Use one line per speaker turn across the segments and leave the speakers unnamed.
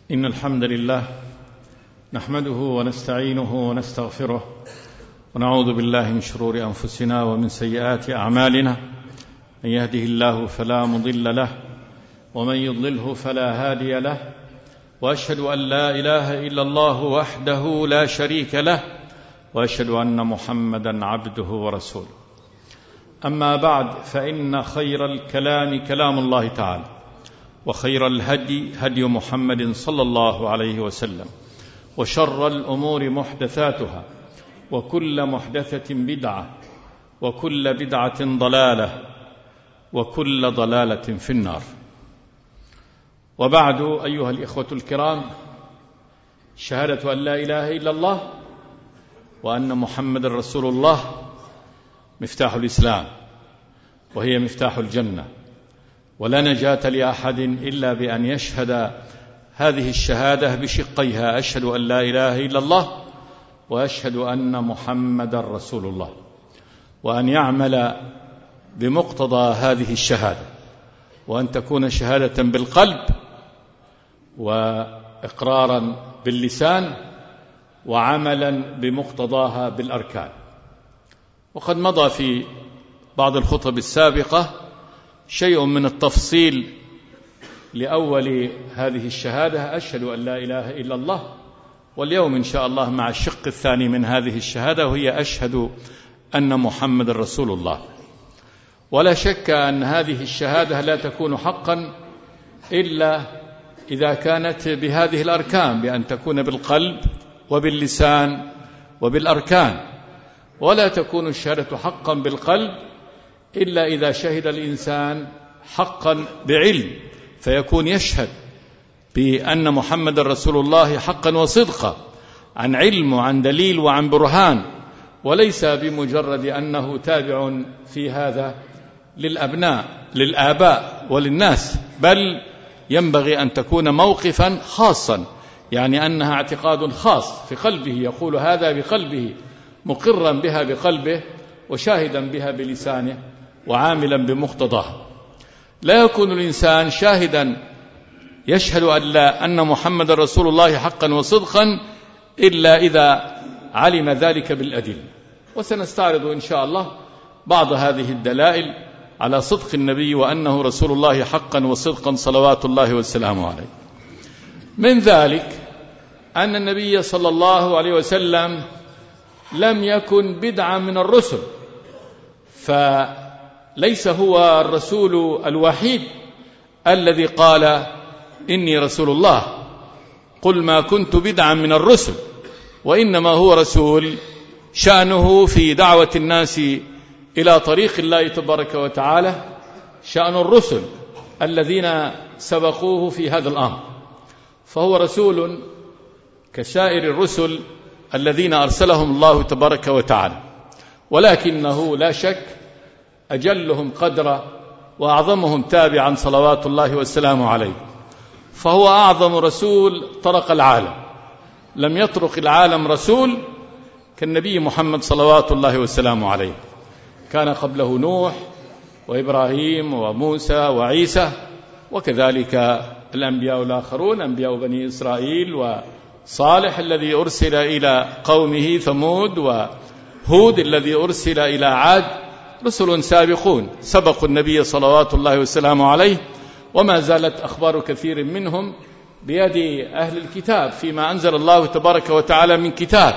إن الحمد لله نحمده ونستعينه ونستغفره ونعوذ بالله من شرور أنفسنا ومن سيئات أعمالنا. من يهده الله فلا مضل له ومن يضلله فلا هادي له، وأشهد أن لا إله إلا الله وحده لا شريك له، وأشهد أن محمدا عبده ورسوله. أما بعد، فإن خير الكلام كلام الله تعالى، وخير الهدي هدي محمد صلى الله عليه وسلم، وشر الأمور محدثاتها، وكل محدثة بدعة، وكل بدعة ضلالة، وكل ضلالة في النار. وبعد، أيها الإخوة الكرام، شهادة أن لا إله إلا الله وأن محمد رسول الله مفتاح الإسلام، وهي مفتاح الجنة، ولا نجاة لأحد إلا بأن يشهد هذه الشهادة بشقيها: أشهد أن لا إله إلا الله وأشهد أن محمد رسول الله، وأن يعمل بمقتضى هذه الشهادة، وأن تكون شهادة بالقلب وإقرارا باللسان وعملا بمقتضاها بالأركان. وقد مضى في بعض الخطب السابقة شيء من التفصيل لأول هذه الشهادة: أشهد أن لا إله إلا الله. واليوم إن شاء الله مع الشق الثاني من هذه الشهادة، وهي أشهد أن محمد رسول الله. ولا شك أن هذه الشهادة لا تكون حقا إلا إذا كانت بهذه الأركان، بأن تكون بالقلب وباللسان وبالأركان. ولا تكون الشهادة حقا بالقلب إلا إذا شهد الإنسان حقا بعلم، فيكون يشهد بأن محمد رسول الله حقا وصدقا عن علم وعن دليل وعن برهان، وليس بمجرد أنه تابع في هذا للآباء وللناس، بل ينبغي أن تكون موقفا خاصا، يعني أنها اعتقاد خاص في قلبه، يقول هذا بقلبه، مقرا بها بقلبه وشاهدا بها بلسانه وعاملا بمقتضاها. لا يكون الإنسان شاهدا يشهد أن محمد رسول الله حقا وصدقا إلا إذا علم ذلك بالأدلة. وسنستعرض إن شاء الله بعض هذه الدلائل على صدق النبي وأنه رسول الله حقا وصدقا صلوات الله والسلام عليه. من ذلك أن النبي صلى الله عليه وسلم لم يكن بدعا من الرسل، فليس هو الرسول الوحيد الذي قال إني رسول الله: قل ما كنت بدعا من الرسل، وإنما هو رسول شأنه في دعوة الناس إلى طريق الله تبارك وتعالى شأن الرسل الذين سبقوه في هذا الأمر، فهو رسول كسائر الرسل الذين أرسلهم الله تبارك وتعالى، ولكنه لا شك أجلهم قدرا وأعظمهم تابعا صلوات الله والسلام عليه. فهو أعظم رسول طرق العالم، لم يطرق العالم رسول كالنبي محمد صلوات الله والسلام عليه. كان قبله نوح وإبراهيم وموسى وعيسى، وكذلك الأنبياء الآخرون، أنبياء بني إسرائيل وصالح الذي أرسل إلى قومه ثمود، وهود الذي أرسل إلى عاد. رسل سابقون سبقوا النبي صلوات الله والسلام عليه، وما زالت أخبار كثير منهم بيد أهل الكتاب فيما أنزل الله تبارك وتعالى من كتاب.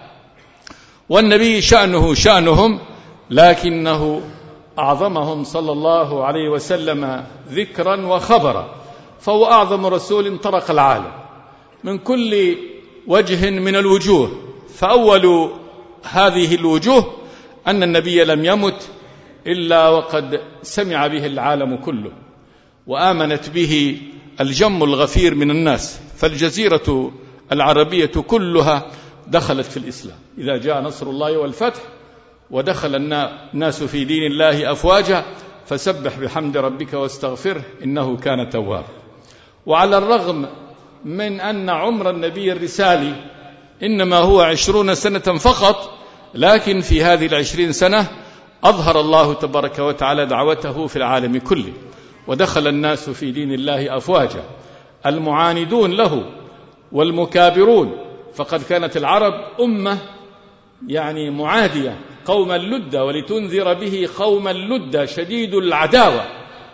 والنبي شأنهم، لكنه أعظمهم صلى الله عليه وسلم ذكرا وخبرا، فهو أعظم رسول طرق العالم من كل وجه من الوجوه. فأول هذه الوجوه أن النبي لم يمت إلا وقد سمع به العالم كله، وآمنت به الجم الغفير من الناس، فالجزيرة العربية كلها دخلت في الإسلام إذا جاء نصر الله والفتح، ودخل الناس في دين الله أفواجا، فسبح بحمد ربك واستغفره إنه كان توابا. وعلى الرغم من أن عمر النبي الرسالي إنما هو 20 سنة فقط، لكن في هذه 20 سنة أظهر الله تبارك وتعالى دعوته في العالم كله، ودخل الناس في دين الله أفواجا. المعاندون له والمكابرون، فقد كانت العرب أمة يعني معادية قوما لدا، ولتنذر به قوما لدا شديد العداوة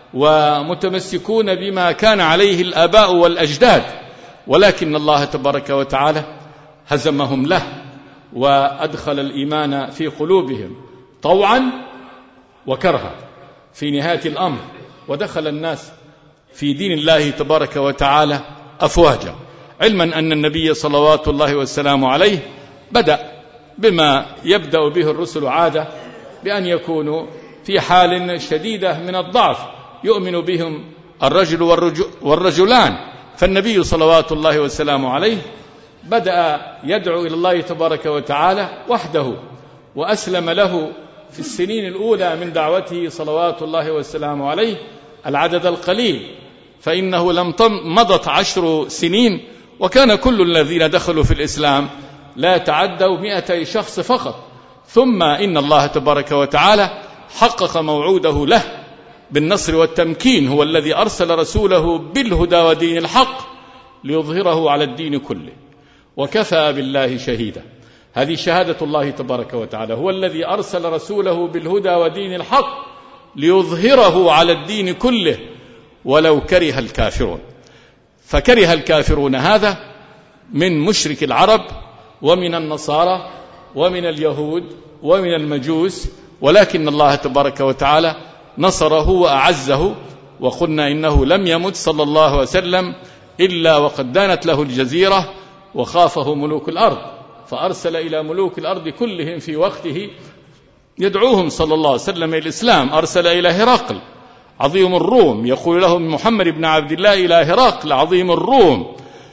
ومتمسكون بما كان عليه الآباء والأجداد، ولكن الله تبارك وتعالى هزمهم له وأدخل الإيمان في قلوبهم طوعا وكرها في نهاية الأمر، ودخل الناس في دين الله تبارك وتعالى أفواجا، علما أن النبي صلوات الله والسلام عليه بدأ بما يبدأ به الرسل عادة، بأن في حال شديدة من الضعف يؤمن بهم الرجل والرجلان، فالنبي صلوات الله والسلام عليه بدأ يدعو إلى الله تبارك وتعالى وحده، وأسلم له في السنين الأولى من دعوته صلوات الله والسلام عليه العدد القليل، فإنه لم مضت 10 سنين وكان كل الذين دخلوا في الإسلام لا تعدوا 200 شخص فقط، ثم إن الله تبارك وتعالى حقق موعوده له بالنصر والتمكين، هو الذي أرسل رسوله بالهدى ودين الحق ليظهره على الدين كله وكفى بالله شهيدا. هذه شهادة الله تبارك وتعالى، هو الذي أرسل رسوله بالهدى ودين الحق ليظهره على الدين كله ولو كره الكافرون. فكره الكافرون هذا من مشرك العرب ومن النصارى ومن اليهود ومن المجوس، ولكن الله تبارك وتعالى نصره وأعزه، وقلنا إنه لم يمت صلى الله عليه وسلم إلا وقد دانت له الجزيرة وخافه ملوك الأرض، فأرسل إلى ملوك الأرض كلهم في وقته يدعوهم صلى الله عليه وسلم إلى الإسلام. أرسل إلى هرقل عظيم الروم يقول لهم محمد بن عبد الله إلى هرقل عظيم الروم: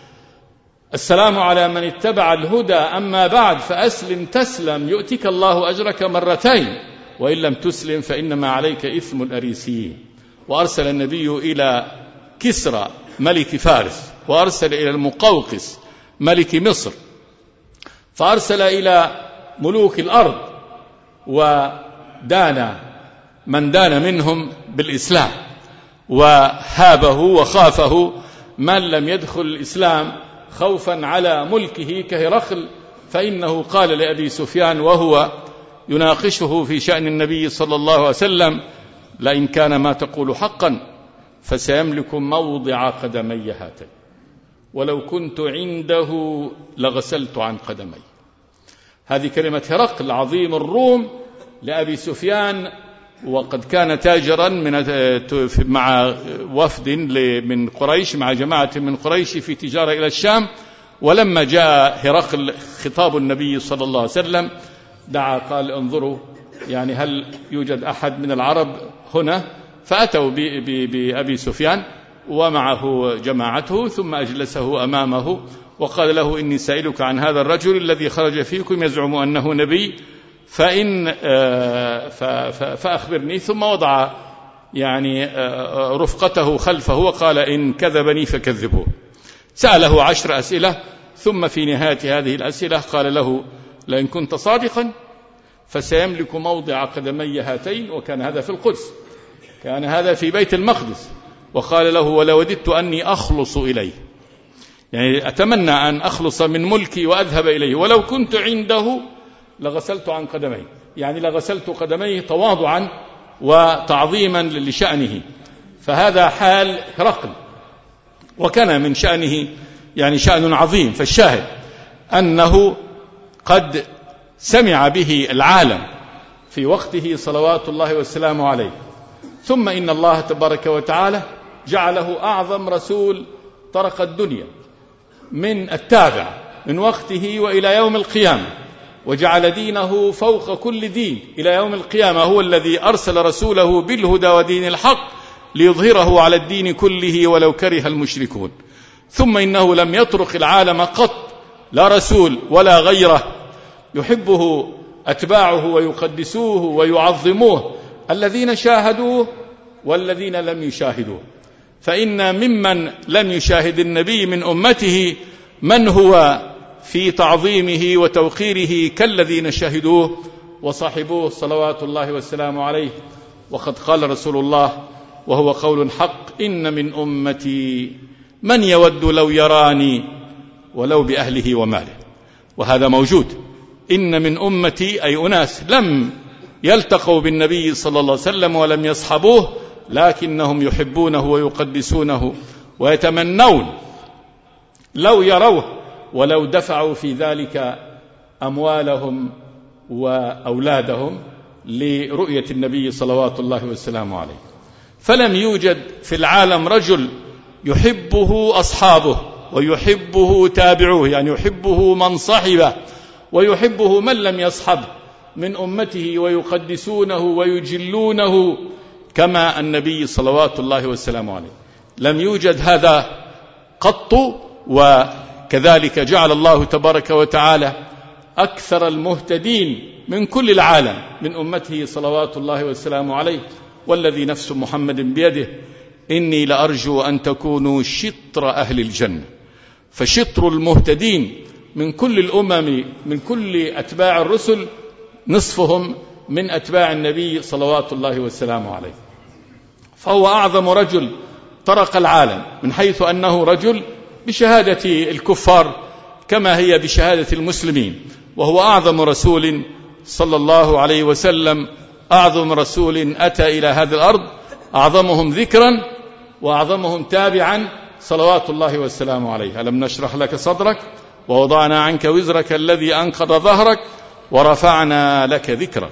السلام على من اتبع الهدى، أما بعد فأسلم تسلم يؤتك الله أجرك مرتين، وإن لم تسلم فإنما عليك إثم الأريسيين. وأرسل النبي إلى كسرى ملك فارس، وأرسل إلى المقوقس ملك مصر، فأرسل إلى ملوك الأرض، ودان من دان منهم بالإسلام، وهابه وخافه من لم يدخل الإسلام خوفا على ملكه كهرقل، فإنه قال لأبي سفيان وهو يناقشه في شأن النبي صلى الله عليه وسلم: لئن كان ما تقول حقا فسيملك موضع قدمي هاتين، ولو كنت عنده لغسلت عن قدمي. هذه كلمة هرقل عظيم الروم لأبي سفيان، وقد كان تاجرا مع وفد من قريش، مع جماعة من قريش في تجارة إلى الشام، ولما جاء هرقل خطاب النبي صلى الله عليه وسلم دعا قال: انظروا يعني هل يوجد أحد من العرب هنا؟ فأتوا بأبي سفيان ومعه جماعته، ثم أجلسه أمامه وقال له: إني سائلك عن هذا الرجل الذي خرج فيكم يزعم أنه نبي، فأخبرني. ثم وضع يعني رفقته خلفه وقال: إن كذبني فكذبوه. سأله 10 أسئلة، ثم في نهاية هذه الأسئلة قال له: لئن كنت صادقا فسيملك موضع قدمي هاتين. وكان هذا في القدس، كان هذا في بيت المقدس. وقال له: ولوددت أني أخلص إليه، يعني أتمنى أن أخلص من ملكي وأذهب إليه، ولو كنت عنده لغسلت عن قدميه، يعني لغسلت قدميه تواضعا وتعظيما لشأنه. فهذا حال هرقل، وكان من شأنه يعني شأن عظيم. فالشاهد أنه قد سمع به العالم في وقته صلوات الله والسلام عليه، ثم إن الله تبارك وتعالى جعله أعظم رسول طرق الدنيا من التابع من وقته وإلى يوم القيامة، وجعل دينه فوق كل دين إلى يوم القيامة. هو الذي أرسل رسوله بالهدى ودين الحق ليظهره على الدين كله ولو كره المشركون. ثم إنه لم يترك العالم قط، لا رسول ولا غيره، يحبه أتباعه ويقدسوه ويعظموه، الذين شاهدوه والذين لم يشاهدوه. فإن ممن لم يشاهد النبي من أمته من هو في تعظيمه وتوقيره كالذين شهدوه وصاحبوه صلوات الله والسلام عليه. وقد قال رسول الله وهو قول حق: إن من أمتي من يود لو يراني ولو بأهله وماله. وهذا موجود. إن من أمتي أي أناس لم يلتقوا بالنبي صلى الله عليه وسلم ولم يصحبوه، لكنهم يحبونه ويقدسونه ويتمنون لو يروه ولو دفعوا في ذلك أموالهم وأولادهم لرؤية النبي صلوات الله وسلامه عليه. فلم يوجد في العالم رجل يحبه أصحابه ويحبه تابعوه، يعني يحبه من صحبه ويحبه من لم يصحبه من أمته، ويقدسونه ويجلونه كما النبي صلوات الله وسلامه عليه. لم يوجد هذا قط. وكذلك جعل الله تبارك وتعالى أكثر المهتدين من كل العالم من أمته صلوات الله وسلامه عليه. والذي نفس محمد بيده إني لأرجو أن تكونوا شطر أهل الجنة. فشطر المهتدين من كل الأمم من كل أتباع الرسل نصفهم من أتباع النبي صلوات الله وسلامه عليه. فهو أعظم رجل طرق العالم من حيث أنه رجل بشهادة الكفار كما هي بشهادة المسلمين، وهو أعظم رسول صلى الله عليه وسلم، أعظم رسول أتى إلى هذه الأرض، أعظمهم ذكرا وأعظمهم تابعا صلوات الله والسلام عليه. ألم نشرح لك صدرك ووضعنا عنك وزرك الذي أنقض ظهرك ورفعنا لك ذكرك.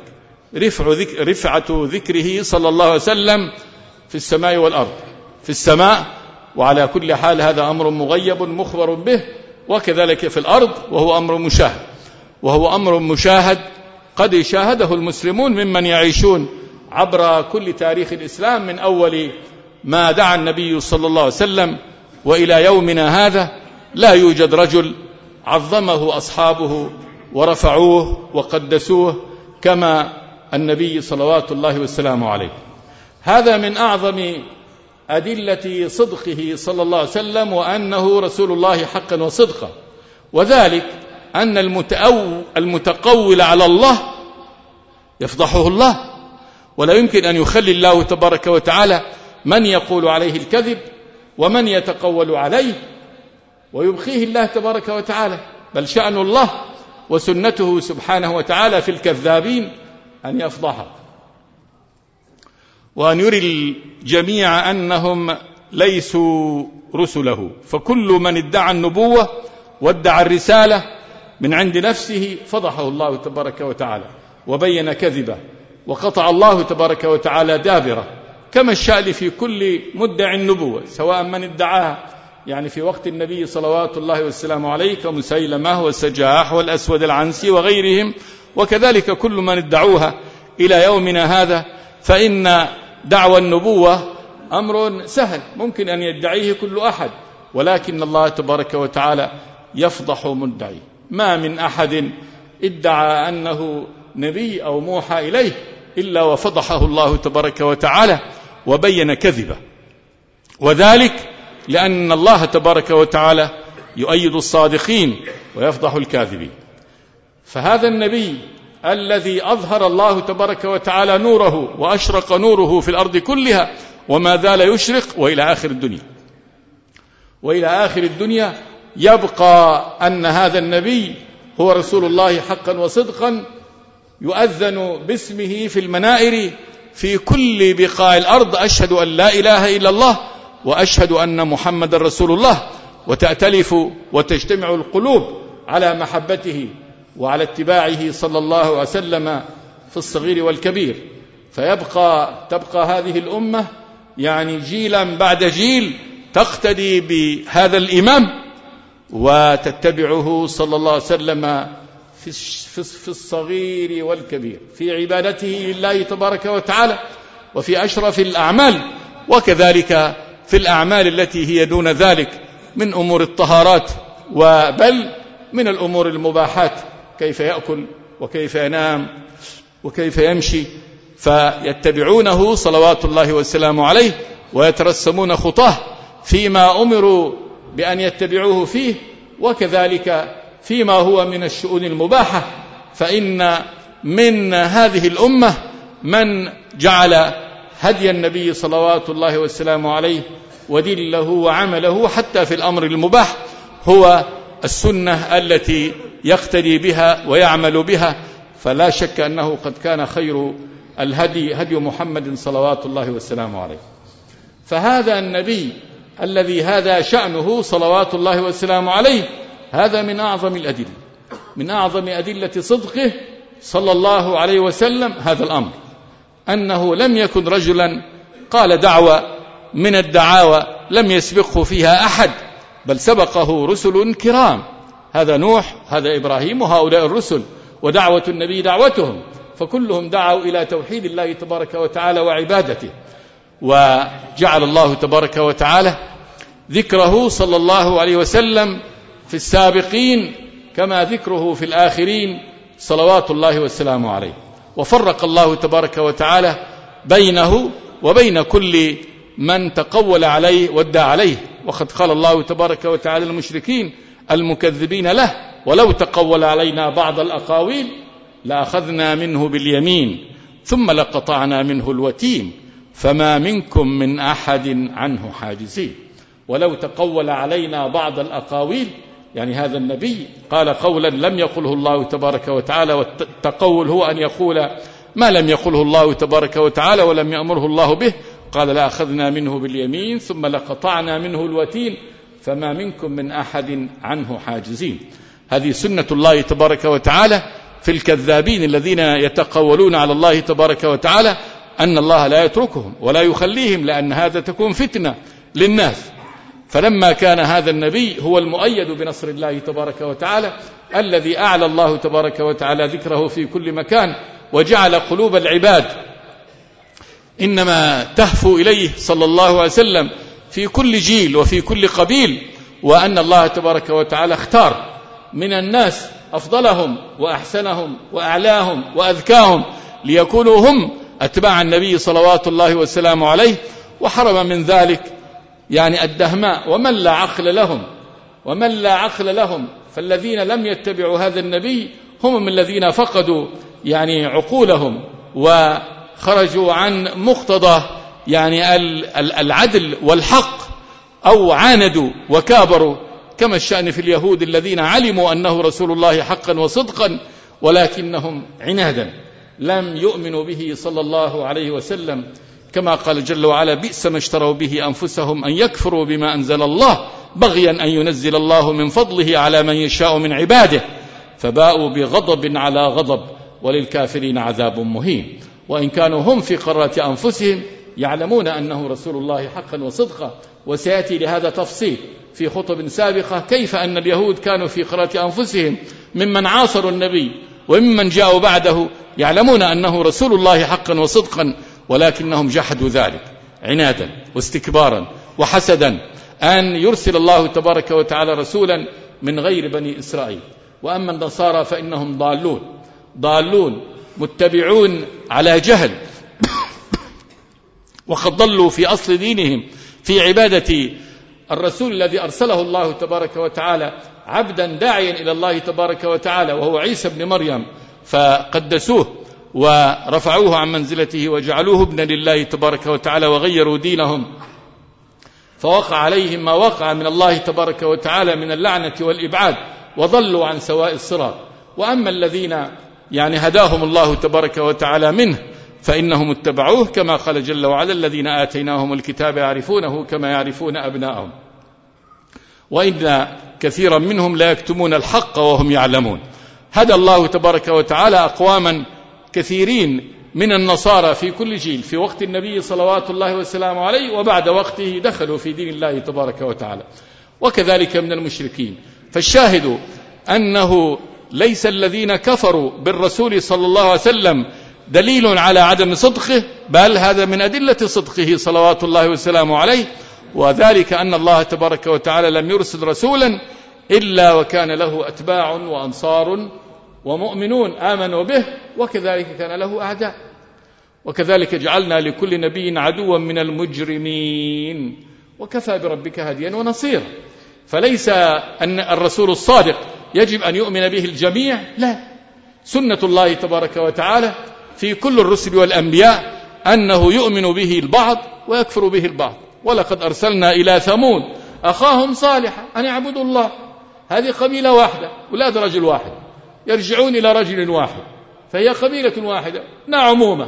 رفعة ذكره صلى الله عليه وسلم في السماء والأرض. في السماء وعلى كل حال هذا أمر مغيب مخبر به، وكذلك في الأرض وهو أمر مشاهد، وهو أمر مشاهد قد شاهده المسلمون ممن يعيشون عبر كل تاريخ الإسلام من أول ما دعا النبي صلى الله عليه وسلم وإلى يومنا هذا. لا يوجد رجل عظمه أصحابه ورفعوه وقدسوه كما النبي صلوات الله والسلام عليه. هذا من أعظم أدلة صدقه صلى الله عليه وسلم وأنه رسول الله حقا وصدقا، وذلك أن المتقول على الله يفضحه الله، ولا يمكن أن يخلي الله تبارك وتعالى من يقول عليه الكذب ومن يتقول عليه ويبخيه الله تبارك وتعالى. بل شأن الله وسنته سبحانه وتعالى في الكذابين أن يفضحه وأن يري الجميع أنهم ليسوا رسله. فكل من ادعى النبوة وادعى الرسالة من عند نفسه فضحه الله تبارك وتعالى وبين كذبه، وقطع الله تبارك وتعالى دابره. كما الشأن في كل مدعي النبوة سواء من ادعاها يعني في وقت النبي صلوات الله والسلام عليه كمسيلمة والسجاح والأسود العنسي وغيرهم، وكذلك كل من ادعوها إلى يومنا هذا. فإن دعوى النبوة أمر سهل ممكن أن يدعيه كل أحد، ولكن الله تبارك وتعالى يفضح مدعي. ما من أحد ادعى أنه نبي أو موحى إليه إلا وفضحه الله تبارك وتعالى وبين كذبه، وذلك لأن الله تبارك وتعالى يؤيد الصادقين ويفضح الكاذبين. فهذا النبي الذي أظهر الله تبارك وتعالى نوره وأشرق نوره في الأرض كلها وما زال يشرق وإلى آخر الدنيا يبقى أن هذا النبي هو رسول الله حقا وصدقا، يؤذن باسمه في المنائر في كل بقاع الأرض أشهد أن لا إله إلا الله وأشهد أن محمد رسول الله، وتأتلف وتجتمع القلوب على محبته وعلى اتباعه صلى الله عليه وسلم في الصغير والكبير. تبقى هذه الأمة يعني جيلا بعد جيل تقتدي بهذا الإمام وتتبعه صلى الله عليه وسلم في الصغير والكبير، في عبادته لله تبارك وتعالى وفي أشرف الأعمال، وكذلك في الأعمال التي هي دون ذلك من أمور الطهارات وبل من الأمور المباحات، كيف يأكل وكيف ينام وكيف يمشي، فيتبعونه صلوات الله والسلام عليه ويترسمون خطاه فيما أمروا بأن يتبعوه فيه، وكذلك فيما هو من الشؤون المباحة. فإن من هذه الأمة من جعل هدي النبي صلوات الله والسلام عليه ودله وعمله حتى في الأمر المباح هو السنة التي يقتدي بها ويعمل بها، فلا شك أنه قد كان خير الهدي هدي محمد صلوات الله والسلام عليه. فهذا النبي الذي هذا شأنه صلوات الله والسلام عليه، هذا من أعظم الأدلة، من أعظم أدلة صدقه صلى الله عليه وسلم هذا الأمر، أنه لم يكن رجلا قال دعوة من الدعاوى لم يسبقه فيها أحد، بل سبقه رسل كرام، هذا نوح، هذا إبراهيم، وهؤلاء الرسل، ودعوة النبي دعوتهم، فكلهم دعوا إلى توحيد الله تبارك وتعالى وعبادته. وجعل الله تبارك وتعالى ذكره صلى الله عليه وسلم في السابقين كما ذكره في الآخرين صلوات الله والسلام عليه. وفرق الله تبارك وتعالى بينه وبين كل من تقول عليه وادعى عليه. وقد قال الله تبارك وتعالى للمشركين المكذبين له: ولو تقول علينا بعض الأقاويل لأخذنا منه باليمين ثم لقطعنا منه الوتين فما منكم من أحد عنه حاجزين. ولو تقول علينا بعض الأقاويل، يعني هذا النبي قال قولا لم يقله الله تبارك وتعالى، والتقول هو أن يقول ما لم يقله الله تبارك وتعالى ولم يأمره الله به. قال لأخذنا منه باليمين ثم لقطعنا منه الوتين فما منكم من أحد عنه حاجزين. هذه سنة الله تبارك وتعالى في الكذابين الذين يتقولون على الله تبارك وتعالى، أن الله لا يتركهم ولا يخليهم، لأن هذا تكون فتنة للناس. فلما كان هذا النبي هو المؤيد بنصر الله تبارك وتعالى، الذي أعلى الله تبارك وتعالى ذكره في كل مكان، وجعل قلوب العباد إنما تهفو إليه صلى الله عليه وسلم في كل جيل وفي كل قبيل، وأن الله تبارك وتعالى اختار من الناس أفضلهم وأحسنهم وأعلاهم وأذكاهم ليكونوا هم أتباع النبي صلوات الله والسلام عليه، وحرم من ذلك يعني الدهماء ومن لا عقل لهم. فالذين لم يتبعوا هذا النبي هم من الذين فقدوا يعني عقولهم وخرجوا عن مقتضى يعني العدل والحق، أو عاندوا وكابروا، كما الشأن في اليهود الذين علموا أنه رسول الله حقا وصدقا، ولكنهم عنادا لم يؤمنوا به صلى الله عليه وسلم، كما قال جل وعلا: بئس ما اشتروا به أنفسهم أن يكفروا بما أنزل الله بغيا أن ينزل الله من فضله على من يشاء من عباده فباءوا بغضب على غضب وللكافرين عذاب مهين. وإن كانوا هم في قرة أنفسهم يعلمون أنه رسول الله حقا وصدقا. وسيأتي لهذا تفصيل في خطب سابقة، كيف أن اليهود كانوا في قرة أنفسهم ممن عاصروا النبي وممن جاءوا بعده يعلمون أنه رسول الله حقا وصدقا، ولكنهم جحدوا ذلك عنادا واستكبارا وحسدا أن يرسل الله تبارك وتعالى رسولا من غير بني إسرائيل. وأما النصارى فإنهم ضالون متبعون على جهل وقد ضلوا في أصل دينهم في عبادة الرسول الذي أرسله الله تبارك وتعالى عبدا داعيا إلى الله تبارك وتعالى، وهو عيسى بن مريم، فقدسوه ورفعوه عن منزلته وجعلوه ابنا لله تبارك وتعالى وغيروا دينهم، فوقع عليهم ما وقع من الله تبارك وتعالى من اللعنة والإبعاد، وضلوا عن سواء الصراط. وأما الذين يعني هداهم الله تبارك وتعالى منه فإنهم اتبعوه، كما قال جل وعلا: الذين آتيناهم الكتاب يعرفونه كما يعرفون أبناءهم وإن كثيرا منهم لا يكتمون الحق وهم يعلمون. هدى الله تبارك وتعالى أقواما كثيرين من النصارى في كل جيل، في وقت النبي صلوات الله والسلام عليه وبعد وقته دخلوا في دين الله تبارك وتعالى، وكذلك من المشركين. فالشاهد أنه ليس الذين كفروا بالرسول صلى الله عليه وسلم دليل على عدم صدقه، بل هذا من أدلة صدقه صلوات الله والسلام عليه، وذلك أن الله تبارك وتعالى لم يرسل رسولا إلا وكان له أتباع وأنصار ومؤمنون آمنوا به، وكذلك كان له أعداء. وكذلك جعلنا لكل نبي عدوا من المجرمين وكفى بربك هاديا ونصيرا. فليس أن الرسول الصادق يجب أن يؤمن به الجميع، لا، سنة الله تبارك وتعالى في كل الرسل والأنبياء أنه يؤمن به البعض ويكفر به البعض. ولقد أرسلنا إلى ثمود أخاهم صالحا أن اعبدوا الله. هذه قبيلة واحدة، أولاد رجل واحد يرجعون إلى رجل واحد، فهي قبيلة واحدة عمومة.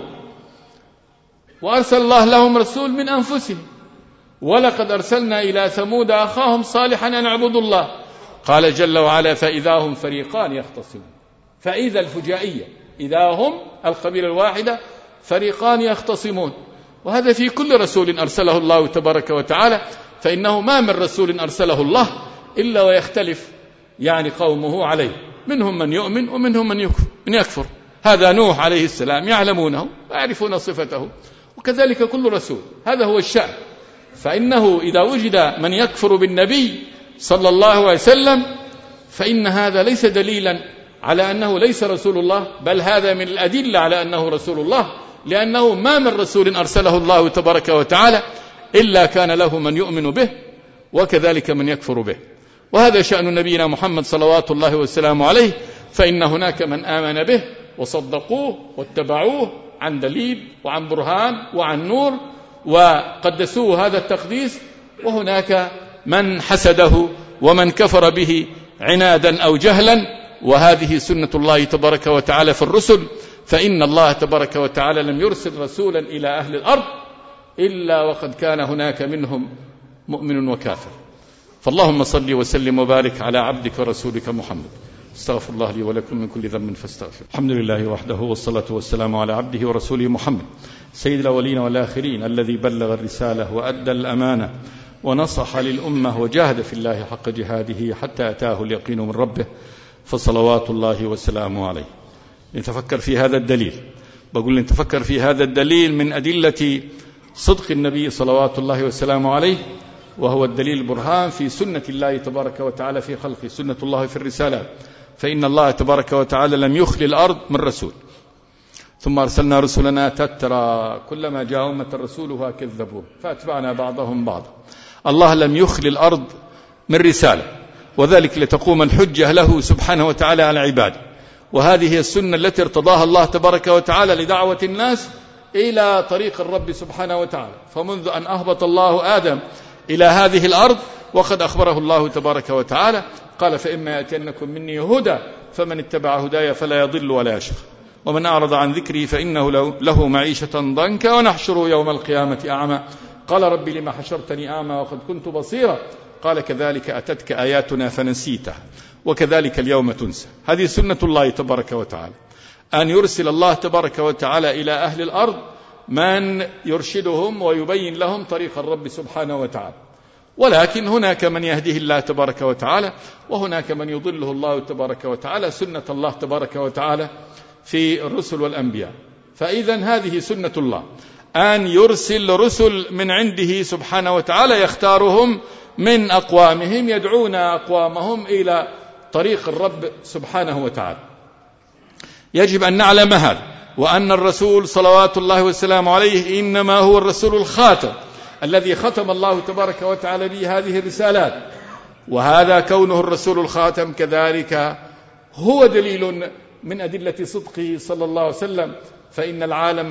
وأرسل الله لهم رسول من أنفسهم، ولقد أرسلنا إلى ثمود أخاهم صالحا أن اعبدوا الله، قال جل وعلا فإذا هم فريقان يختصمون. فإذا الفجائية، إذا هم القبيلة الواحدة فريقان يختصمون. وهذا في كل رسول أرسله الله تبارك وتعالى، فإنه ما من رسول أرسله الله إلا ويختلف قومه عليه، منهم من يؤمن ومنهم من يكفر. هذا نوح عليه السلام يعلمونه ويعرفون صفته، وكذلك كل رسول، هذا هو الشأن. فإنه إذا وجد من يكفر بالنبي صلى الله عليه وسلم فإن هذا ليس دليلا على أنه ليس رسول الله، بل هذا من الأدلة على أنه رسول الله، لأنه ما من رسول أرسله الله تبارك وتعالى إلا كان له من يؤمن به وكذلك من يكفر به. وهذا شأن نبينا محمد صلوات الله وسلامه عليه، فإن هناك من آمن به وصدقوه واتبعوه عن دليل وعن برهان وعن نور وقدسوه هذا التقديس، وهناك من حسده ومن كفر به عنادا أو جهلا. وهذه سنة الله تبارك وتعالى في الرسل، فإن الله تبارك وتعالى لم يرسل رسولا إلى أهل الأرض إلا وقد كان هناك منهم مؤمن وكافر. فاللهم صل وسلم وبارك على عبدك ورسولك محمد. استغفر الله لي ولكم من كل ذنب فاستغفر. الحمد لله وحده، والصلاة والسلام على عبده ورسوله محمد سيد الأولين والآخرين، الذي بلغ الرسالة وأدى الأمانة ونصح للأمة وجاهد في الله حق جهاده حتى أتاه اليقين من ربه، فصلوات الله وسلامه عليه. نتفكر في هذا الدليل، بقول نتفكر في هذا الدليل من أدلة صدق النبي صلوات الله وسلامه عليه، وهو الدليل البرهان في سنة الله تبارك وتعالى في خلقه، سنة الله في الرسالات. فإن الله تبارك وتعالى لم يخل الأرض من رسول، ثم أرسلنا رسلنا تترى كلما جاء أمة رسولها كذبوه فأتبعنا بعضهم بعضا. الله لم يخل الأرض من رسالة، وذلك لتقوم الحجة له سبحانه وتعالى على عباده. وهذه هي السنة التي ارتضاها الله تبارك وتعالى لدعوة الناس إلى طريق الرب سبحانه وتعالى. فمنذ أن أهبط الله آدم إلى هذه الأرض وقد أخبره الله تبارك وتعالى، قال فإما يأتينكم مني هدى فمن اتبع هدايا فلا يضل ولا يشقى، ومن أعرض عن ذكري فإنه له معيشة ضنكا ونحشره يوم القيامة أعمى، قال ربي لما حشرتني أعمى وقد كنت بصيرا، قال كذلك أتتك آياتنا فنسيتها وكذلك اليوم تنسى. هذه سنة الله تبارك وتعالى، أن يرسل الله تبارك وتعالى إلى أهل الأرض من يرشدهم ويبين لهم طريق الرب سبحانه وتعالى. ولكن هناك من يهديه الله تبارك وتعالى وهناك من يضله الله تبارك وتعالى، سنة الله تبارك وتعالى في الرسل والأنبياء. فإذا هذه سنة الله، أن يرسل رسل من عنده سبحانه وتعالى يختارهم من أقوامهم، يدعون أقوامهم إلى طريق الرب سبحانه وتعالى. يجب أن نعلم هذا، وأن الرسول صلوات الله والسلام عليه إنما هو الرسول الخاتم الذي ختم الله تبارك وتعالى به هذه الرسالات. وهذا كونه الرسول الخاتم كذلك هو دليل من أدلة صدقه صلى الله عليه وسلم، فإن العالم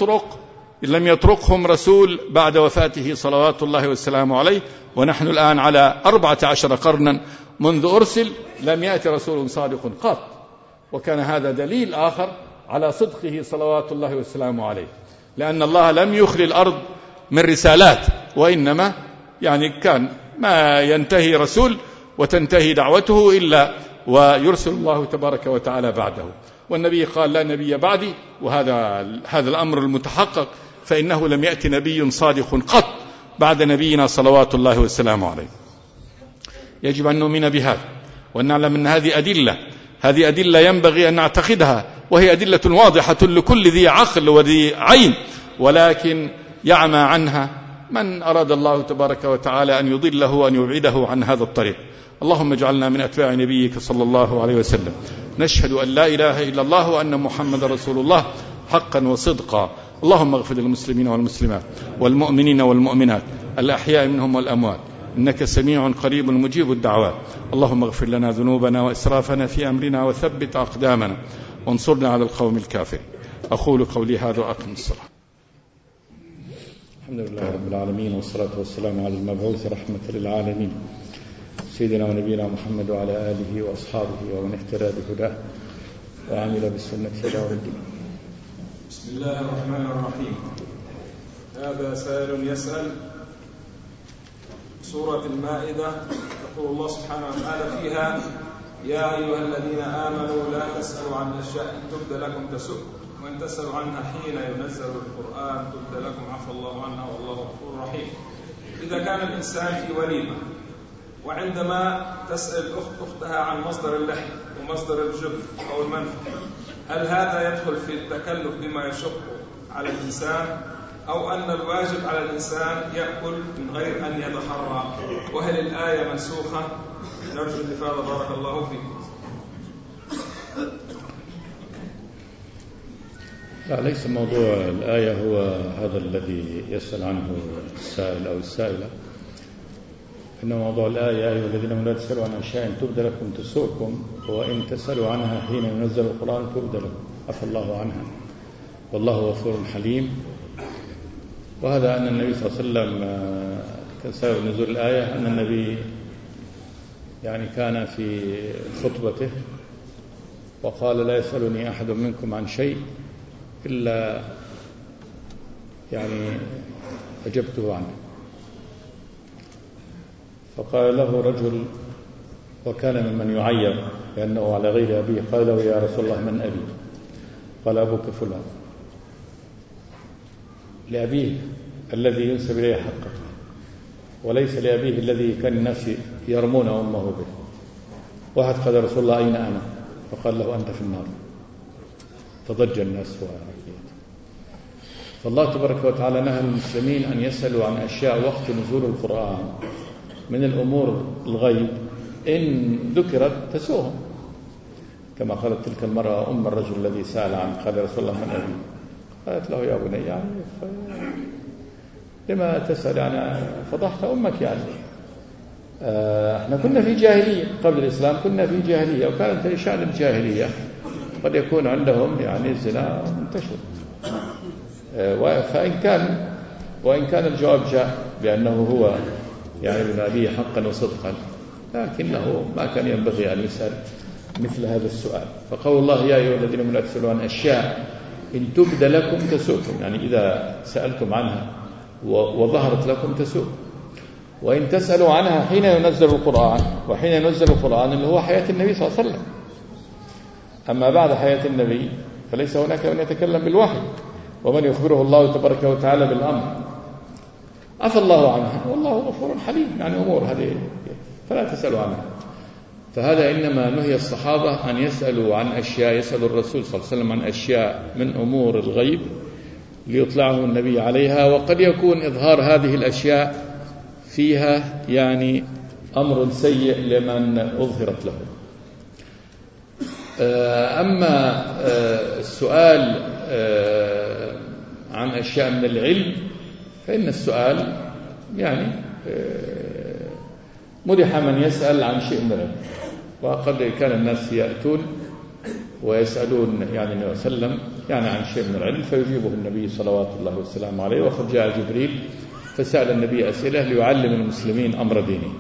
لم يتركهم رسول بعد وفاته صلوات الله والسلام عليه، ونحن الآن على 14 قرنا منذ أرسل لم يأتي رسول صادق قط. وكان هذا دليل آخر على صدقه صلوات الله والسلام عليه، لأن الله لم يخل الأرض من رسالات، وإنما كان ما ينتهي رسول وتنتهي دعوته إلا ويرسل الله تبارك وتعالى بعده. والنبي قال لا نبي بعدي، وهذا الأمر المتحقق، فإنه لم يأتي نبي صادق قط بعد نبينا صلوات الله والسلام عليه. يجب أن نؤمن بهذا وأن نعلم أن هذه أدلة ينبغي أن نعتقدها، وهي أدلة واضحة لكل ذي عقل وذي عين، ولكن يعمى عنها من أراد الله تبارك وتعالى أن يضله وأن يبعده عن هذا الطريق. اللهم اجعلنا من أتباع نبيك صلى الله عليه وسلم. نشهد أن لا إله إلا الله وأن محمد رسول الله حقا وصدقا. اللهم اغفر للمسلمين والمسلمات والمؤمنين والمؤمنات الأحياء منهم والأموات، إنك سميع قريب مجيب الدعوات. اللهم اغفر لنا ذنوبنا وإسرافنا في أمرنا وثبت أقدامنا وانصرنا على القوم الكافرين. أقول قولي هذا وأقم الصلاة. الحمد لله رب العالمين، والصلاة والسلام على المبعوث رحمة للعالمين
سيدنا ونبينا محمد وعلى آله وأصحابه ومن اهتدى بهداه وعمل بالسنة إلى يوم الدين.
بسم الله الرحمن الرحيم. هذا سائل يسأل: سورة المائدة يقول الله سبحانه وتعالى فيها: يا أيها الذين آمنوا لا تسألوا عن أشياء تبد لكم تسؤ، وإن تسألوا عنها حين ينزل القرآن تبد لكم عفى الله عنها والله غفور رحيم. إذا كان الإنسان في وليمة وعندما تسأل الأخت أختها عن مصدر اللحم ومصدر الجبن أو المنفع، هل هذا يدخل في التكلف بما يشق على الإنسان، أو أن الواجب على الإنسان يأكل من غير أن يتحرى؟ وهل الآية منسوخة؟ نرجو الإفادة بارك الله فيك.
لا، ليس موضوع الآية هو هذا الذي يسأل عنه السائل أو السائلة، إن موضوع الآية: يا أيها الذين لا تسألوا عن أشياء تبد لكم تسؤكم، وإن تسألوا عنها حين ينزل القرآن تبد لكم عفى الله عنها والله غفور حليم. وهذا أن النبي صلى الله عليه وسلم كان سبب نزول الآية أن النبي كان في خطبته وقال: لا يسألني أحد منكم عن شيء إلا أجبته عنه. فقال له رجل وكان ممن يعير لأنه على غير أبيه، قال له: يا رسول الله من أبي؟ قال: أبوك فلان، لأبيه الذي ينسب إليه حقه، وليس لأبيه الذي كان الناس يرمون أمه به. واحد قال: رسول الله أين أنا؟ فقال له: أنت في النار. فضج الناس فالله تبارك وتعالى نهى المسلمين أن يسألوا عن أشياء وقت نزول القرآن من الأمور الغيب إن ذكرت تسوهم، كما قالت تلك المرأة أم الرجل الذي سأل عنه، قال: رسول الله من أبي؟ قالت له: يا بني لما تسأل عن فضحت أمك؟ احنا كنا في جاهلية قبل الإسلام، كنا في جاهلية، وكانت شأن الجاهلية قد يكون عندهم الزنا منتشر. وإن كان الجواب جاء بأنه هو ابن أبيه حقا وصدقا، لكنه ما كان ينبغي أن يسأل مثل هذا السؤال. فقول الله: يا أيها الذين لا تسألوا عن أشياء إن تبد لكم تسؤكم، إذا سألتم عنها وظهرت لكم تسؤكم، وإن تسألوا عنها حين ينزل القرآن، وحين ينزل القرآن اللي هو حياة النبي صلى الله عليه وسلم. أما بعد حياة النبي فليس هناك من يتكلم بالوحي، ومن يخبره الله تبارك وتعالى بالأمر عفى الله عنها والله غفور حليم. أمور هذه فلا تسألوا عنها. فهذا إنما نهي الصحابة أن يسألوا عن أشياء، يسأل الرسول صلى الله عليه وسلم عن أشياء من أمور الغيب ليطلعه النبي عليها، وقد يكون إظهار هذه الأشياء فيها أمر سيء لمن أظهرت له. أما السؤال عن أشياء من العلم فإن السؤال مدح من يسأل عن شيء من العلم. وقد كان الناس يأتون ويسألون النبي صلى الله عليه وسلم عن شيء من العلم فيجيبه النبي صلوات الله والسلام عليه. وقد جاء جبريل فسأل النبي أسئلة ليعلم المسلمين أمر دينه.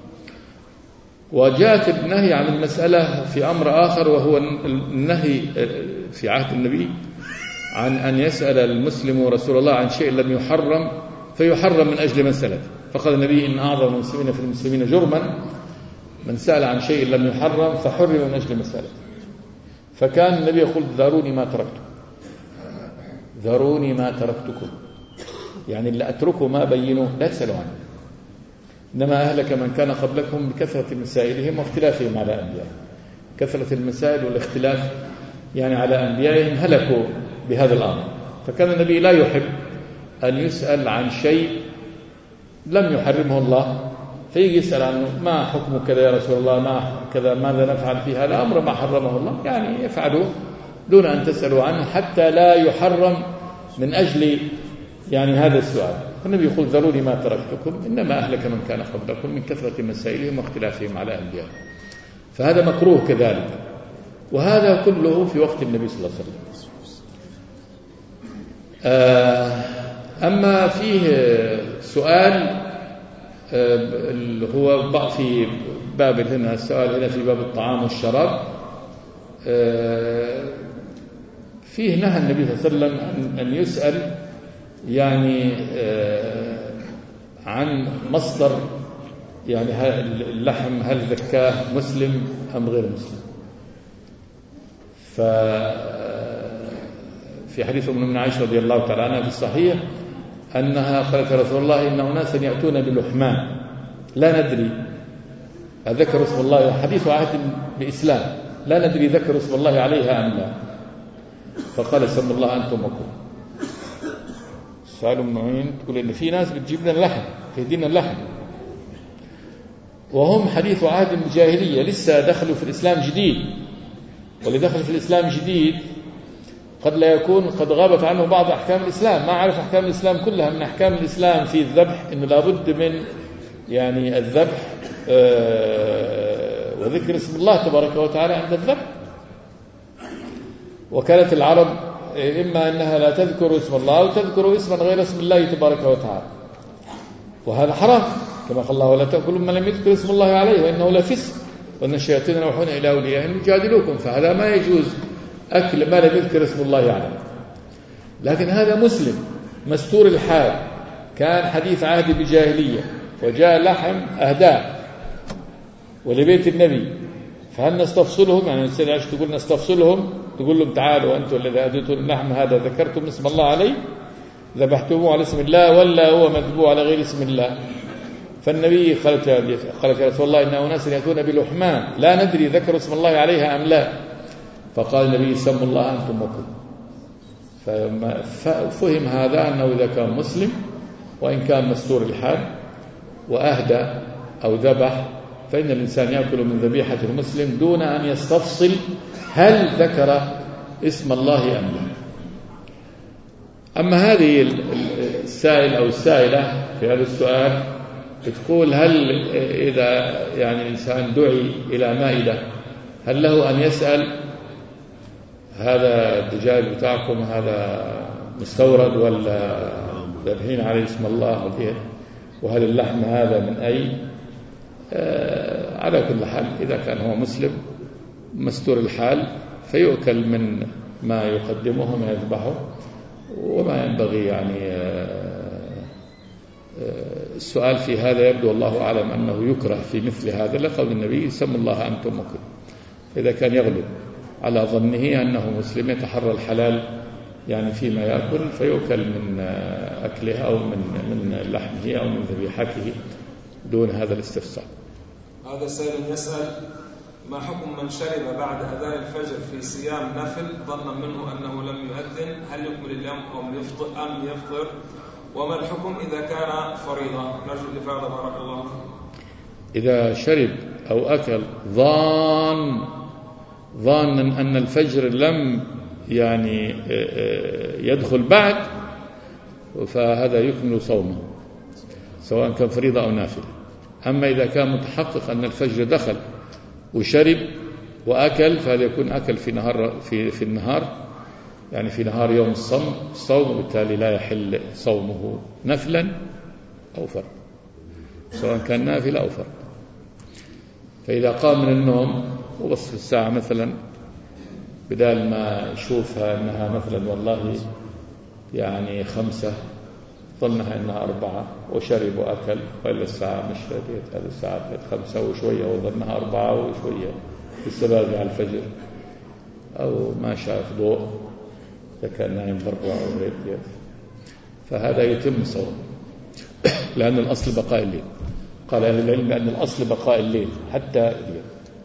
وجاءت النهي عن المسألة في أمر آخر، وهو النهي في عهد النبي عن أن يسأل المسلم رسول الله عن شيء لم يحرم فيحرم من أجل مسألة. فقال النبي: إن أعظم المسلمين في المسلمين جرما من سأل عن شيء لم يحرم فحرم من أجل مسألة. فكان النبي يقول: ذروني ما تركتكم، ذروني ما تركتكم، اللي أتركوا ما بينوا لا تسألوا عنه. إنما أهلك من كان قبلكم بكثرة مسائلهم واختلافهم على أنبيائهم. كثرة المسائل والاختلاف على أنبيائهم هلكوا بهذا الأمر. فكان النبي لا يحب أن يسأل عن شيء لم يحرمه الله، فيجي يسأل عنه: ما حكم كذا يا رسول الله، ما كذا، ماذا نفعل في هذا الأمر ما حرمه الله، يفعلوا دون أن تسألوا عنه حتى لا يحرم من أجل هذا السؤال. النبي يقول: ذروني ما تركتكم، إنما أهلك من كان قبلكم من كثرة مسائلهم واختلافهم على أنبيائهم. فهذا مكروه كذلك، وهذا كله في وقت النبي صلى الله عليه وسلم. أما فيه سؤال اللي هو في باب هنا السؤال هنا في باب الطعام والشراب، فيه نهى النبي صلى الله عليه وسلم أن يسأل يعني عن مصدر يعني اللحم هل ذكاه مسلم أم غير مسلم. ففي حديث من عائشة رضي الله تعالى عنها في الصحيح أنها قالت يا رسول الله إن أناسا يأتون بلحمان لا ندري أذكر اسم الله، حديث عهد بإسلام، لا ندري ذكر اسم الله عليها أم لا، فقال سم الله أنتم وكم. سألوا معين تقول إن في ناس بتجيب لنا اللحم تهدينا اللحم وهم حديث عهد الجاهلية لسه دخلوا في الإسلام جديد، واللي دخل في الإسلام جديد قد لا يكون قد غابت عنه بعض أحكام الإسلام، ما عرف أحكام الإسلام كلها. من أحكام الإسلام في الذبح إنه لابد من يعني الذبح وذكر اسم الله تبارك وتعالى عند الذبح. وكانت العرب إما أنها لا تذكر اسم الله أو تذكر اسما غير اسم الله تبارك وتعالى، وهذا حرام كما قال الله ولا تأكلوا ما لم يذكر اسم الله عليه وإنه لفسق وأن الشياطين يوحون إلى أوليائهم يجادلوكم، فهذا ما يجوز أكل ما لم يذكر اسم الله عليه. لكن هذا مسلم مستور الحال كان حديث عهد بجاهلية وجاء لحم أهداء ولبيت النبي، فهل نستفصلهم؟ يعني السيدة عائشة تقول نستفصلهم، تقول لهم تعالوا أنتم الذين أهديتم اللحم هذا ذكرتم اسم الله عليه ذبحتموه على اسم الله ولا هو مذبوح على غير اسم الله؟ فالنبي قالت يا رسول الله إن أناس يأتون بلحمان لا ندري ذكر اسم الله عليها أم لا، فقال النبي سموا الله أنتم وكم. ففهم هذا أنه إذا كان مسلم وإن كان مستور الحال وأهدى أو ذبح فإن الإنسان يأكل من ذبيحة المسلم دون أن يستفصل هل ذكر اسم الله أم لا. أما هذه السائل أو السائلة في هذا السؤال تقول هل إذا يعني الإنسان دعي إلى مائدة هل له أن يسأل هذا الدجاج بتاعكم هذا مستورد ولا ذبحين عليه اسم الله وهل اللحم هذا من أي؟ على كل حال إذا كان هو مسلم مستور الحال فيؤكل من ما يقدمه ما يذبحه، وما ينبغي يعني السؤال في هذا يبدو الله أعلم أنه يكره في مثل هذا لقول النبي سموا الله أنتم وكل. إذا كان يغلب على ظنه أنه مسلم يتحرى الحلال يعني فيما يأكل فيؤكل من أكلها أو من لحمه أو من ذبيحته دون هذا الاستفسار.
هذا سائل يسأل ما حكم من شرب بعد أذان الفجر في صيام نفل ظنا منه أنه لم يؤذن هل يكمل اليوم أم يفطر؟ وما الحكم إذا كان فريضة؟ نرجو الإفادة بارك الله.
إذا شرب أو أكل ظانا أن الفجر لم يعني يدخل بعد فهذا يكمل صومه سواء كان فريضة أو نافلة. أما إذا كان متحقق أن الفجر دخل وشرب وأكل فهذا يكون أكل في النهار يعني في نهار يوم الصوم وبالتالي لا يحل صومه نفلا أو فرض سواء كان نافلة أو فرض. فإذا قام من النوم وبص في الساعة مثلا بدال ما يشوفها أنها مثلا والله يعني 5 ظنها أنها 4 وشرب وأكل وإلا الساعة مش فاتت هذه الساعة 5 وشوية وظنها 4 وشوية لسه باقي على الفجر أو ما شاف ضوء إذا كان نايم برا أو غير كذا فهذا يتم صوم لأن الأصل بقاء الليل. قال أهل العلم أن الأصل بقاء الليل حتى الليل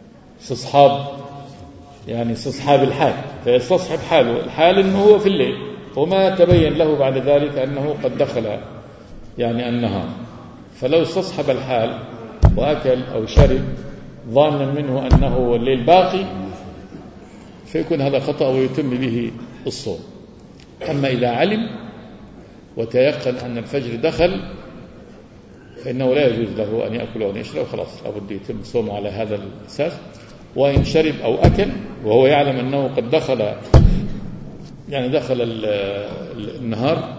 استصحاب الحال فيستصحب حاله الحال أنه هو في الليل وما تبين له بعد ذلك أنه قد دخل يعني النهار، فلو استصحب الحال وأكل أو شرب ظانا منه أنه الليل باقي فيكون هذا خطأ ويتم به الصوم. أما إذا علم وتيقن أن الفجر دخل فإنه لا يجوز له أن يأكل أو يشرب خلاص لابد يتم صومه على هذا الأساس. وإن شرب أو أكل وهو يعلم أنه قد دخل النهار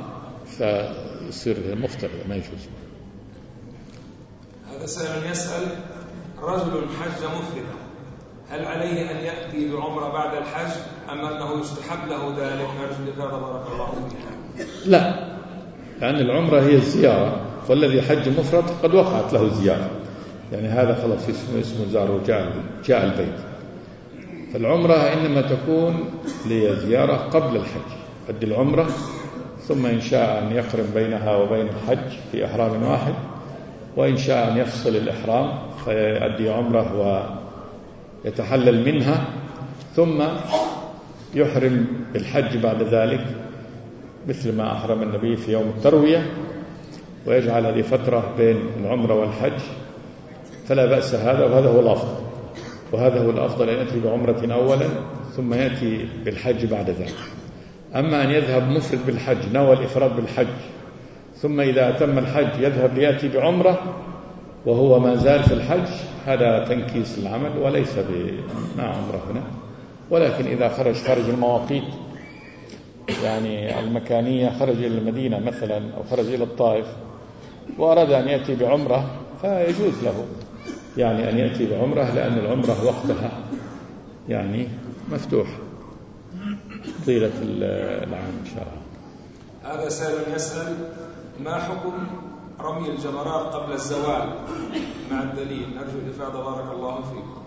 فيصير مفطر ما يجوز.
هذا سائل يسأل رجل حج مفردا هل عليه أن يأتي بعمرة بعد الحج أم أنه يستحب له ذلك؟ أرجو الإفادة بارك الله فيها.
لا، لأن العمرة هي الزيارة، والذي حج مفرد قد وقعت له زيارة، يعني هذا خلاص اسمه زار وجاء البيت. فالعمرة إنما تكون لزيارة قبل الحج، أدي العمرة ثم إن شاء أن يقرن بينها وبين الحج في إحرام واحد، وإن شاء أن يفصل الإحرام فيؤدي عمرة ويتحلل منها، ثم يحرم بالحج بعد ذلك مثل ما أحرم النبي في يوم التروية، ويجعل هذه فترة بين العمرة والحج، فلا بأس هذا، وهذا هو الأفضل. وهذا هو الأفضل أن يأتي بعمرة أولا ثم يأتي بالحج بعد ذلك. أما أن يذهب مفرد بالحج، نوى الإفراد بالحج، ثم إذا أتم الحج يذهب ليأتي بعمرة وهو ما زال في الحج، هذا تنكيس العمل وليس مع عمرة هنا. ولكن إذا خرج المواقيت يعني المكانية، خرج إلى المدينة مثلا أو خرج إلى الطائف وأراد أن يأتي بعمرة فيجوز له يعني أن يأتي بعمرة، لأن العمرة وقتها يعني مفتوح طيلة العام إن شاء الله.
هذا سائل يسأل: ما حكم رمي الجمرات قبل الزوال مع الدليل؟ نرجو الإفادة بارك الله فيكم.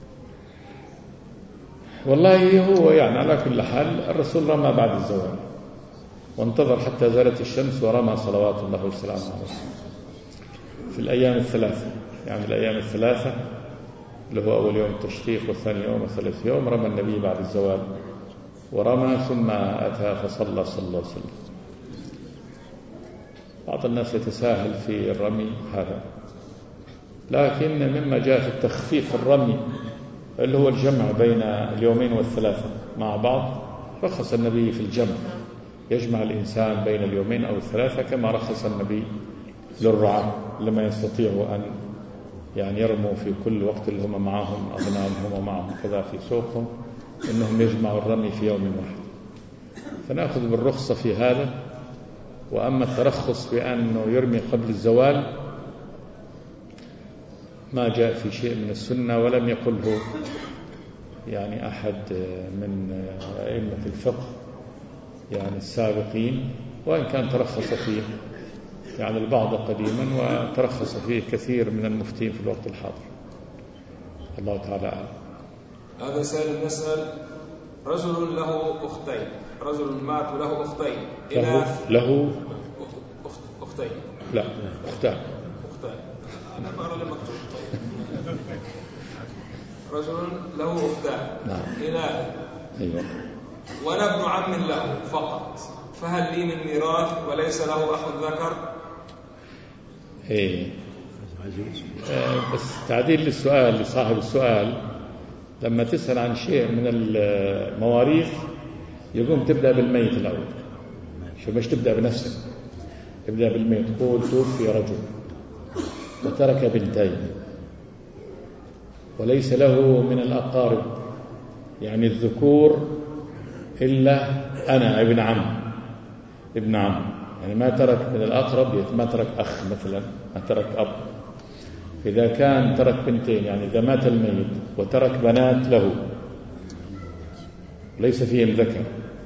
والله هو يعني على كل حال الرسول رمى بعد الزوال وانتظر حتى زالت الشمس ورمى صلوات الله والسلام عليه في الأيام الثلاثة، يعني الأيام الثلاثة اللي هو أول يوم التشريق والثاني يوم والثالث يوم رمى النبي بعد الزوال ورمى ثم أتى فصلى صلى الله عليه وسلم. بعض الناس يتساهل في الرمي هذا، لكن مما جاء في التخفيف الرمي اللي هو الجمع بين اليومين والثلاثة مع بعض، رخص النبي في الجمع، يجمع الإنسان بين اليومين أو الثلاثة، كما رخص النبي للرعاة لما يستطيعوا أن يعني يرموا في كل وقت اللي هم معهم أغنامهم ومعهم كذا في سوقهم، إنهم يجمعوا الرمي في يوم واحد، فنأخذ بالرخصة في هذا. وأما الترخص بأنه يرمي قبل الزوال ما جاء في شيء من السنة، ولم يقله يعني أحد من أئمة الفقه يعني السابقين، وإن كان ترخص فيه يعني البعض قديما وترخص فيه كثير من المفتين في الوقت الحاضر. الله تعالى أعلم.
هذا سائل يسأل: رجل له أختين، رجل مات وله أختين،
له
أختين،
لا أختان،
أنا بقرأ المكتوب. رجل له أختان،
نعم،
إناث،
أيوة،
وأنا ابن عم له فقط، فهل لي من ميراث وليس له أخ ذكر؟
إيه. بس تعديل للسؤال لصاحب السؤال، لما تسأل عن شيء من المواريث يقوم تبدأ بالميت الأول، شو مش تبدأ بنفسك، تبدأ بالميت. قول: توفي رجل وترك بنتين وليس له من الأقارب يعني الذكور إلا أنا ابن عم، يعني ما ترك من الأقرب، ما ترك أخ مثلا، ما ترك أب. إذا كان ترك بنتين، يعني إذا مات الميت وترك بنات له ليس فيهم ذكر